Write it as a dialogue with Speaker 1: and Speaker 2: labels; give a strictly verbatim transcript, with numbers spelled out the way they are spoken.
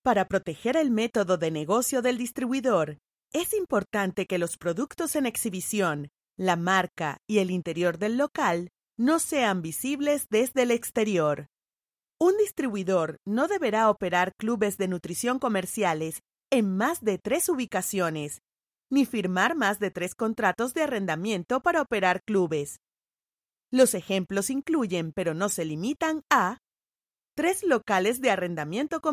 Speaker 1: Para proteger el método de negocio del distribuidor, es importante que los productos en exhibición, la marca y el interior del local no sean visibles desde el exterior. Un distribuidor no deberá operar clubes de nutrición comerciales en más de tres ubicaciones, ni firmar más de tres contratos de arrendamiento para operar clubes. Los ejemplos incluyen, pero no se limitan a, tres locales de arrendamiento comercial,